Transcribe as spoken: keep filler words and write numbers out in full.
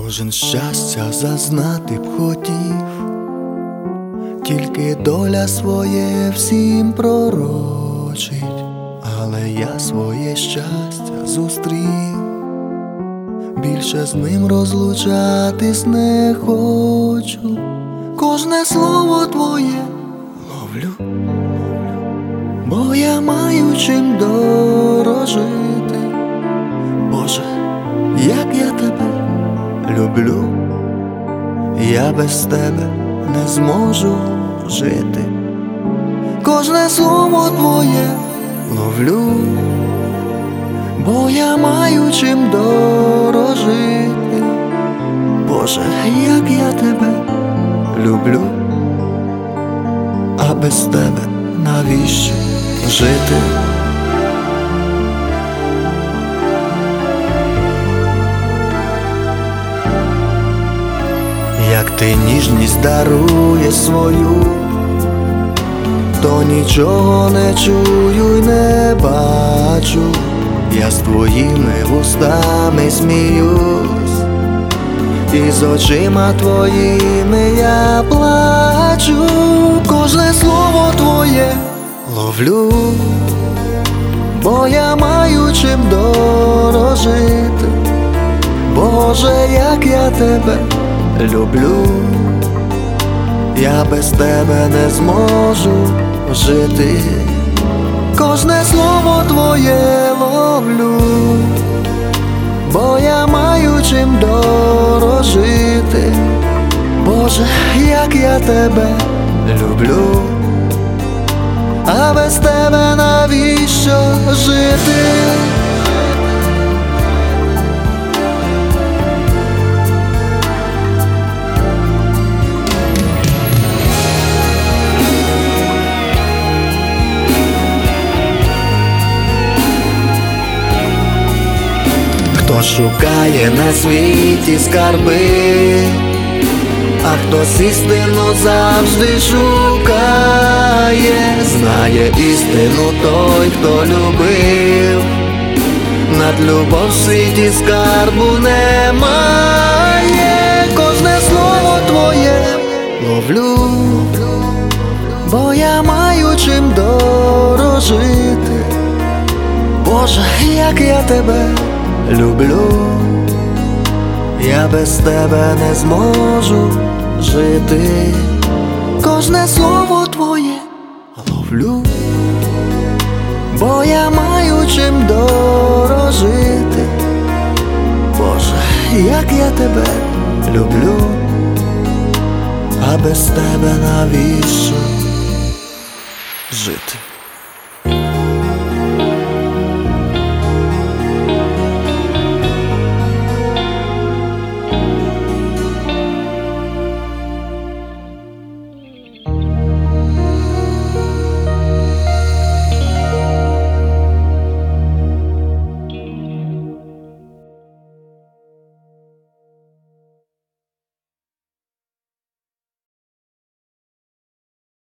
Кожен щастя зазнати б хотів, тільки доля своє всім пророчить, але я своє щастя зустрів, більше з ним розлучатись не хочу. Кожне слово твоє ловлю, бо я маю чим дорожити. Боже, як я тебе люблю, я без тебе не зможу жити. Кожне слово твоє ловлю, бо я маю чим дорожити. Боже, як я тебе люблю, а без тебе навіщо жити? Як ти ніжність даруєш свою, то нічого не чую й не бачу. Я з твоїми вустами сміюсь, і з очима твоїми я плачу. Кожне слово твоє ловлю, бо я маю чим дорожити. Боже, як я тебе люблю, я без тебе не зможу жити. Кожне слово твоє ловлю, бо я маю чим дорожити. Боже, як я тебе люблю, а без тебе навіщо жити? Хто шукає на світі скарби, а хтось істину завжди шукає. Знає істину той, хто любив, над любов в світі скарбу немає. Кожне слово твоє ловлю, бо я маю чим дорожити. Боже, як я тебе люблю, я без тебе не зможу жити. Кожне слово твоє ловлю, бо я маю чим дорожити. Боже, як я тебе люблю, а без тебе навіщо жити?